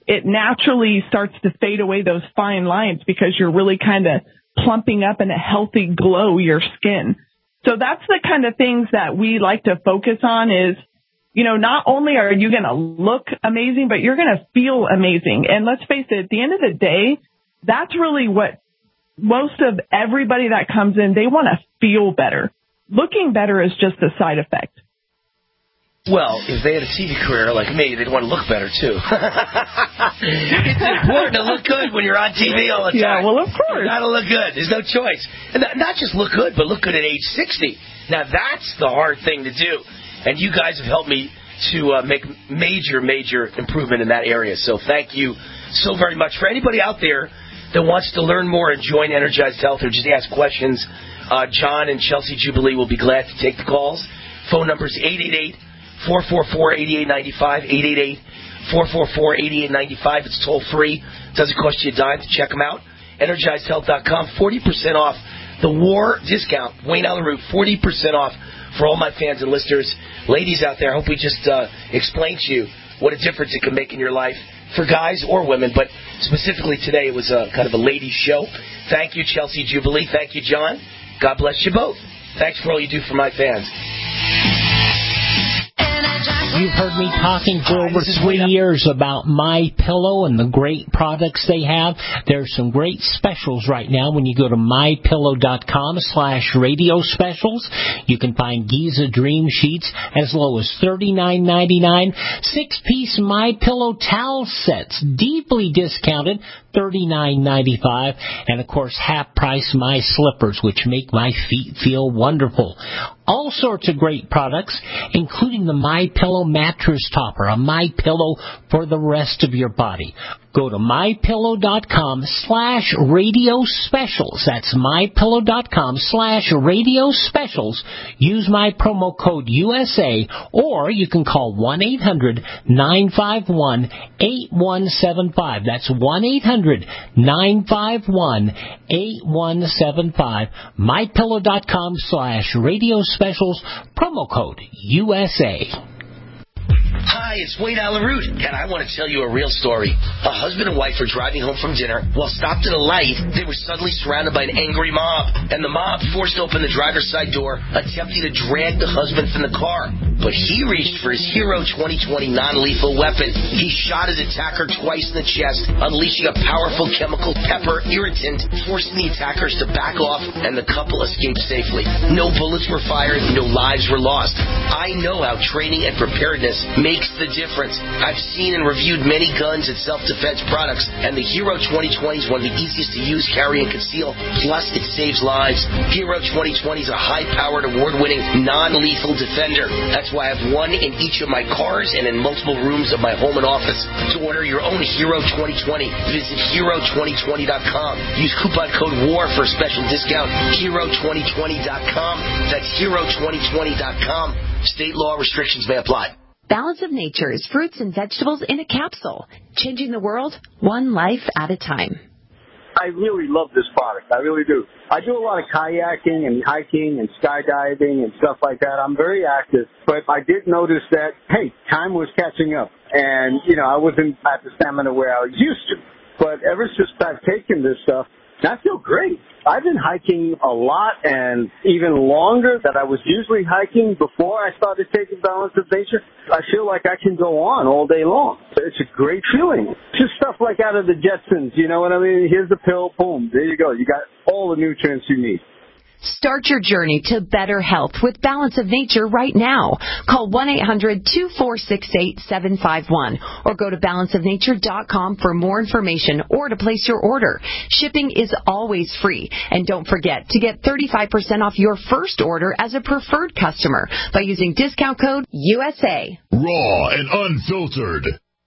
it naturally starts to fade away those fine lines because you're really kind of plumping up in a healthy glow your skin. So that's the kind of things that we like to focus on is, you know, not only are you going to look amazing, but you're going to feel amazing. And let's face it, at the end of the day, that's really what most of everybody that comes in, they want to feel better. Looking better is just a side effect. Well, if they had a T V career like me, they'd want to look better, too. It's important to look good when you're on T V all the time. Yeah, well, of course. You got to look good. There's no choice. And not, not just look good, but look good at age sixty. Now, that's the hard thing to do. And you guys have helped me to uh, make major, major improvement in that area. So thank you so very much. For anybody out there that wants to learn more and join Energized Health or just ask questions, uh, John and Chelsea Jubilee will be glad to take the calls. Phone number is eight eight eight, four four four, eight eight nine five, eight eight eight, four four four, eight eight nine five. It's toll-free. Doesn't cost you a dime to check them out. Energized Health dot com, forty percent off the war discount. Wayne Allen Root, forty percent off for all my fans and listeners. Ladies out there, I hope we just uh, explained to you what a difference it can make in your life for guys or women, but specifically today it was a kind of a ladies show. Thank you, Chelsea Jubilee. Thank you, John. God bless you both. Thanks for all you do for my fans. You've heard me talking for over three years about MyPillow and the great products they have. There's some great specials right now when you go to my pillow dot com slash radio specials. You can find Giza Dream Sheets as low as thirty-nine ninety-nine. Six-piece MyPillow towel sets, deeply discounted, thirty-nine ninety-five. And, of course, half-price My Slippers, which make my feet feel wonderful. All sorts of great products, including the MyPillow mattress topper, a MyPillow for the rest of your body. Go to my pillow dot com slash radio specials. That's my pillow dot com slash radio specials. Use my promo code U S A, or you can call one eight hundred nine five one eight one seven five. That's one eight hundred nine five one eight one seven five. my pillow dot com slash radio specials. Promo code U S A. Hi, it's Wayne Allen Root, and I want to tell you a real story. A husband and wife were driving home from dinner. While stopped at a light, they were suddenly surrounded by an angry mob, and the mob forced open the driver's side door, attempting to drag the husband from the car. But he reached for his Hero twenty twenty non-lethal weapon. He shot his attacker twice in the chest, unleashing a powerful chemical pepper irritant, forcing the attackers to back off, and the couple escaped safely. No bullets were fired, no lives were lost. I know how training and preparedness makes the difference. I've seen and reviewed many guns and self-defense products, and the Hero twenty twenty is one of the easiest to use, carry, and conceal. Plus, it saves lives. Hero twenty twenty is a high-powered, award-winning, non-lethal defender. That's why I have one in each of my cars and in multiple rooms of my home and office. To order your own Hero twenty twenty, visit hero twenty twenty dot com. Use coupon code WAR for a special discount. hero twenty twenty dot com. That's hero twenty twenty dot com. State law restrictions may apply. Balance of Nature is fruits and vegetables in a capsule, changing the world one life at a time. I really love this product. I really do. I do a lot of kayaking and hiking and skydiving and stuff like that. I'm very active, but I did notice that, hey, time was catching up. And, you know, I wasn't at the stamina where I was used to. But ever since I've taken this stuff, I feel great. I've been hiking a lot and even longer than I was usually hiking before I started taking Balance of Nature. I feel like I can go on all day long. It's a great feeling. Just stuff like out of the Jetsons, you know what I mean? Here's the pill, boom, there you go. You got all the nutrients you need. Start your journey to better health with Balance of Nature right now. Call one eight hundred two four six eight seven five one or go to balance of nature dot com for more information or to place your order. Shipping is always free. And don't forget to get thirty-five percent off your first order as a preferred customer by using discount code U S A. Raw and unfiltered.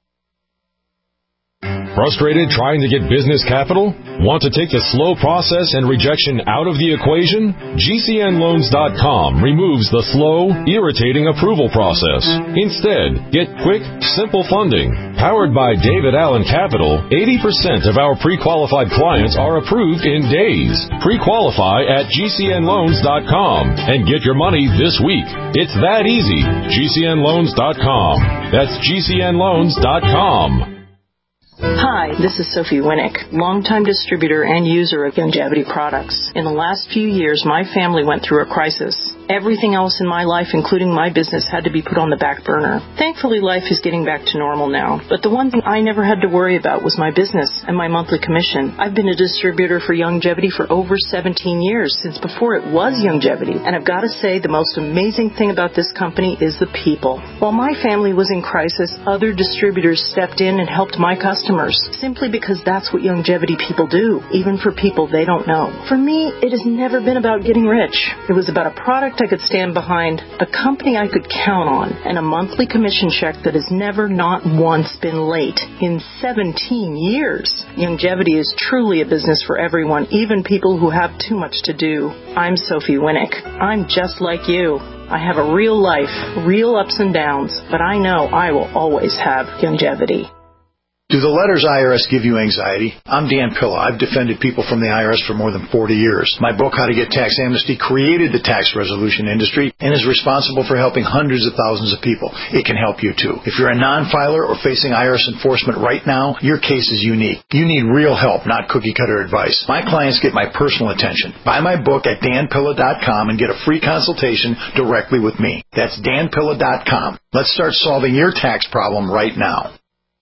Frustrated trying to get business capital? Want to take the slow process and rejection out of the equation? G C N loans dot com removes the slow, irritating approval process. Instead, get quick, simple funding. Powered by David Allen Capital, eighty percent of our pre-qualified clients are approved in days. Pre-qualify at G C N loans dot com and get your money this week. It's that easy. G C N loans dot com. That's G C N loans dot com. Hi, this is Sophie Winnick, longtime distributor and user of Youngevity products. In the last few years, my family went through a crisis. Everything else in my life, including my business, had to be put on the back burner. Thankfully, life is getting back to normal now. But the one thing I never had to worry about was my business and my monthly commission. I've been a distributor for Youngevity for over seventeen years, since before it was Youngevity. And I've got to say, the most amazing thing about this company is the people. While my family was in crisis, other distributors stepped in and helped my customers, simply because that's what Youngevity people do, even for people they don't know. For me, it has never been about getting rich. It was about a product I could stand behind, a company I could count on, and a monthly commission check that has never, not once, been late in seventeen years. Youngevity is truly a business for everyone, even people who have too much to do. I'm Sophie Winnick. I'm just like you. I have a real life, real ups and downs, but I know I will always have Youngevity. Do the letters I R S give you anxiety? I'm Dan Pilla. I've defended people from the I R S for more than forty years. My book, How to Get Tax Amnesty, created the tax resolution industry and is responsible for helping hundreds of thousands of people. It can help you too. If you're a non-filer or facing I R S enforcement right now, your case is unique. You need real help, not cookie-cutter advice. My clients get my personal attention. Buy my book at dan pilla dot com and get a free consultation directly with me. That's dan pilla dot com. Let's start solving your tax problem right now.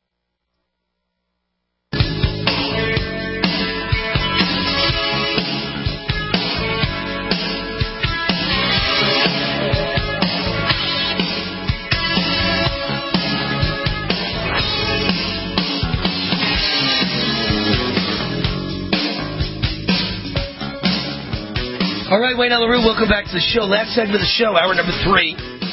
All right, Wayne Allyn Root, welcome back to the show. Last segment of the show, hour number three.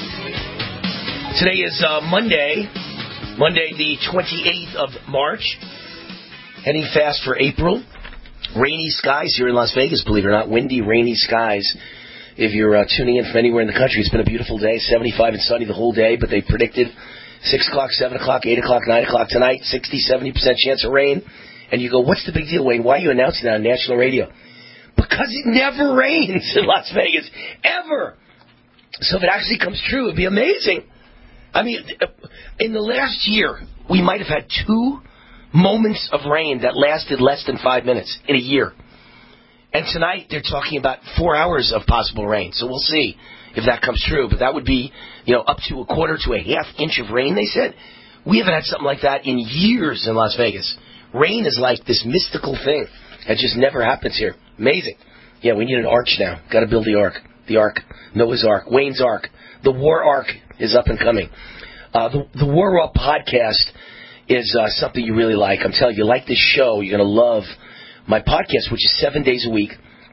Today is uh, Monday, Monday the twenty-eighth of March. Heading fast for April. Rainy skies here in Las Vegas, believe it or not. Windy, rainy skies. If you're uh, tuning in from anywhere in the country, it's been a beautiful day. seventy-five and sunny the whole day, but they predicted six o'clock, seven o'clock, eight o'clock, nine o'clock tonight, sixty, seventy percent chance of rain. And you go, what's the big deal, Wayne? Why are you announcing that on national radio? Because it never rains in Las Vegas, ever. So if it actually comes true, it'd be amazing. I mean, in the last year, we might have had two moments of rain that lasted less than five minutes in a year. And tonight, they're talking about four hours of possible rain. So we'll see if that comes true. But that would be, you know, up to a quarter to a half inch of rain, they said. We haven't had something like that in years in Las Vegas. Rain is like this mystical thing that just never happens here. Amazing. Yeah, we need an arch now. Got to build the ark. The ark. Noah's Ark. Wayne's Ark. The War Ark is up and coming. Uh, the, the War Raw podcast is uh, something you really like. I'm telling you, you like this show, you're going to love my podcast, which is seven days a week.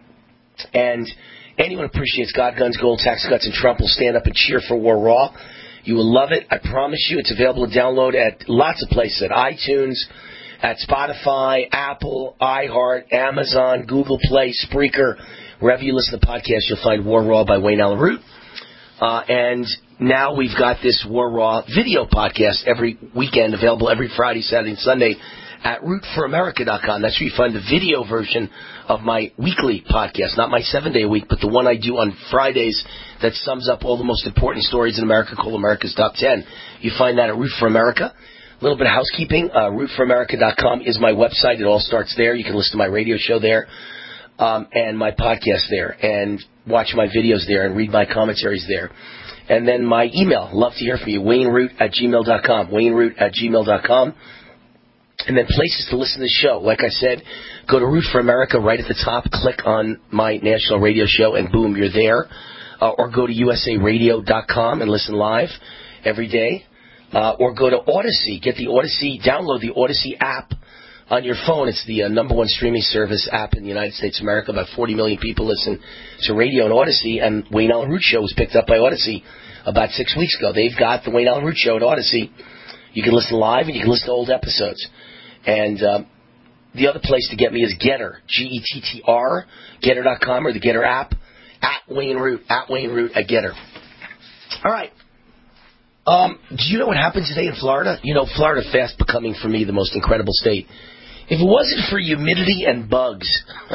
And anyone who appreciates God, Guns, Gold, Tax Cuts, and Trump will stand up and cheer for War Raw. You will love it. I promise you. It's available to download at lots of places, at iTunes, at Spotify, Apple, iHeart, Amazon, Google Play, Spreaker. Wherever you listen to podcasts, you'll find War Raw by Wayne Allyn Root. Uh, and now we've got this War Raw video podcast every weekend, available every Friday, Saturday, and Sunday at root for america dot com. That's where you find the video version of my weekly podcast, not my seven-day-a-week, but the one I do on Fridays that sums up all the most important stories in America, called America's Top ten. You find that at Root for America. A little bit of housekeeping. Uh, root for america dot com is my website. It all starts there. You can listen to my radio show there um, and my podcast there and watch my videos there and read my commentaries there. And then my email. Love to hear from you. Wayne Root at gmail dot com. Wayne Root at gmail dot com. And then places to listen to the show. Like I said, go to Root for America right at the top. Click on my national radio show and boom, you're there. Uh, or go to u s a radio dot com and listen live every day. Uh, or go to Odyssey. Get the Odyssey, download the Odyssey app on your phone. It's the uh, number one streaming service app in the United States of America. About forty million people listen to radio on Odyssey, and Wayne Allyn Root Show was picked up by Odyssey about six weeks ago. They've got the Wayne Allyn Root Show at Odyssey. You can listen live, and you can listen to old episodes. And um, the other place to get me is Getter, G E T T R, Getter dot com, or the Getter app, at Wayne Root, at Wayne Root, at Getter. All right. Um, do you know what happened today in Florida? You know, Florida fast becoming, for me, the most incredible state. If it wasn't for humidity and bugs,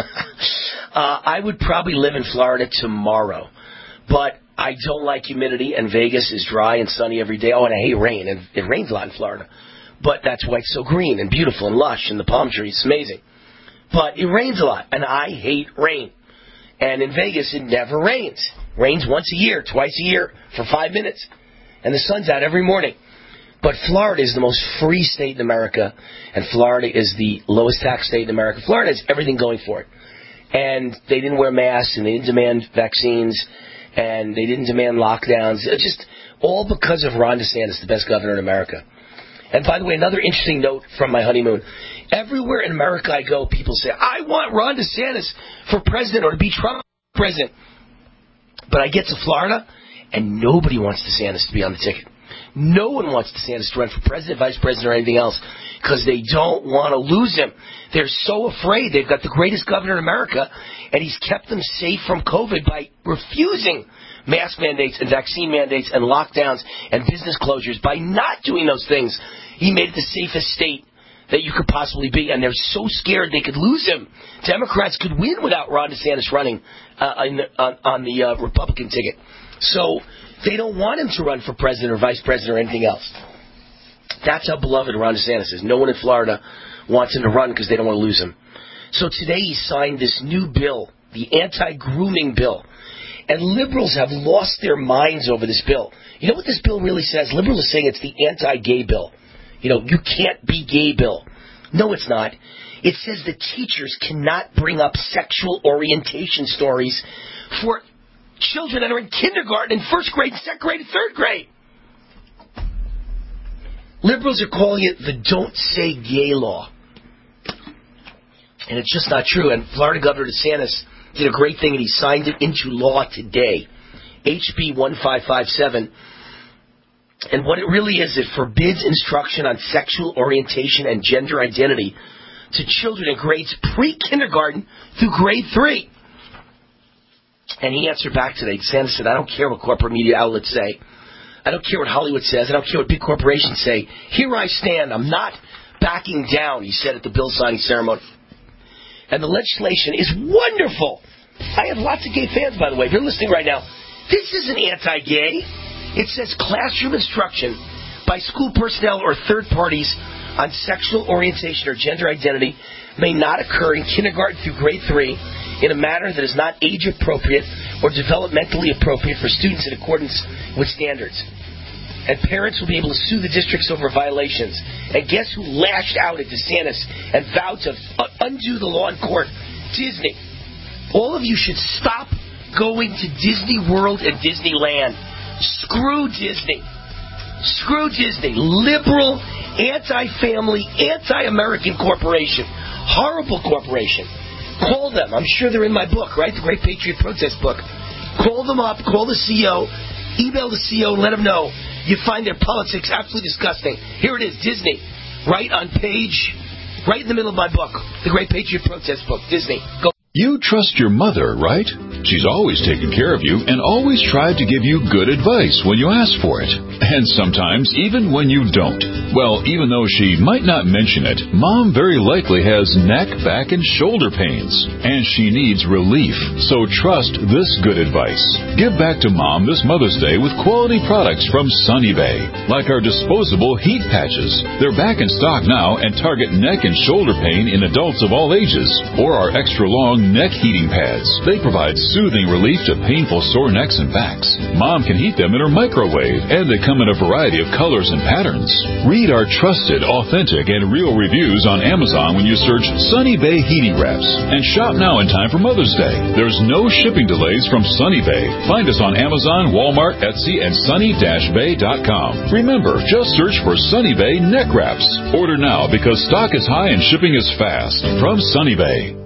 uh, I would probably live in Florida tomorrow. But I don't like humidity, and Vegas is dry and sunny every day. Oh, and I hate rain, and it rains a lot in Florida. But that's why it's so green and beautiful and lush, and the palm trees, it's amazing. But it rains a lot, and I hate rain. And in Vegas, it never rains. Rains once a year, twice a year, for five minutes. And the sun's out every morning. But Florida is the most free state in America, and Florida is the lowest tax state in America. Florida has everything going for it. And they didn't wear masks, and they didn't demand vaccines, and they didn't demand lockdowns. It's just all because of Ron DeSantis, the best governor in America. And by the way, another interesting note from my honeymoon. Everywhere in America I go, people say, I want Ron DeSantis for president or to be Trump president. But I get to Florida, and nobody wants DeSantis to be on the ticket. No one wants DeSantis to run for president, vice president, or anything else because they don't want to lose him. They're so afraid. They've got the greatest governor in America, and he's kept them safe from COVID by refusing mask mandates and vaccine mandates and lockdowns and business closures. By not doing those things, he made it the safest state that you could possibly be, and they're so scared they could lose him. Democrats could win without Ron DeSantis running uh, in the, on, on the uh, Republican ticket. So they don't want him to run for president or vice president or anything else. That's how beloved Ron DeSantis is. No one in Florida wants him to run because they don't want to lose him. So today he signed this new bill, the anti-grooming bill. And liberals have lost their minds over this bill. You know what this bill really says? Liberals are saying it's the anti-gay bill. You know, you can't be gay bill. No, it's not. It says that teachers cannot bring up sexual orientation stories for children that are in kindergarten and first grade, second grade, and third grade. Liberals are calling it the Don't Say Gay law. And it's just not true. And Florida Governor DeSantis did a great thing, and he signed it into law today. H B one five five seven. And what it really is, it forbids instruction on sexual orientation and gender identity to children in grades pre-kindergarten through grade three. And he answered back today. DeSantis said, I don't care what corporate media outlets say. I don't care what Hollywood says. I don't care what big corporations say. Here I stand. I'm not backing down, he said at the bill signing ceremony. And the legislation is wonderful. I have lots of gay fans, by the way. If you're listening right now, this isn't anti-gay. It says classroom instruction by school personnel or third parties on sexual orientation or gender identity may not occur in kindergarten through grade three in a manner that is not age appropriate or developmentally appropriate for students in accordance with standards. And parents will be able to sue the districts over violations. And guess who lashed out at DeSantis and vowed to undo the law in court? Disney. All of you should stop going to Disney World and Disneyland. Screw Disney. Screw Disney. Liberal, anti-family, anti-American corporation. Horrible corporation. Call them. I'm sure they're in my book, right? The Great Patriot Protest book. Call them up. Call the C E O. Email the C E O and let them know you find their politics absolutely disgusting. Here it is, Disney. Right on page, right in the middle of my book. The Great Patriot Protest book. Disney. Go. You trust your mother, right? She's always taken care of you and always tried to give you good advice when you ask for it. And sometimes even when you don't. Well, even though she might not mention it, Mom very likely has neck, back, and shoulder pains. And she needs relief. So trust this good advice. Give back to Mom this Mother's Day with quality products from Sunny Bay. Like our disposable heat patches. They're back in stock now and target neck and shoulder pain in adults of all ages. Or our extra long neck heating pads. They provide soothing relief to painful sore necks and backs. Mom can heat them in her microwave, and they come in a variety of colors and patterns. Read our trusted, authentic, and real reviews on Amazon when you search Sunny Bay Heating Wraps. And shop now in time for Mother's Day. There's no shipping delays from Sunny Bay. Find us on Amazon, Walmart, Etsy, and sunny dash bay dot com. Remember, just search for Sunny Bay Neck Wraps. Order now because stock is high and shipping is fast. From Sunny Bay.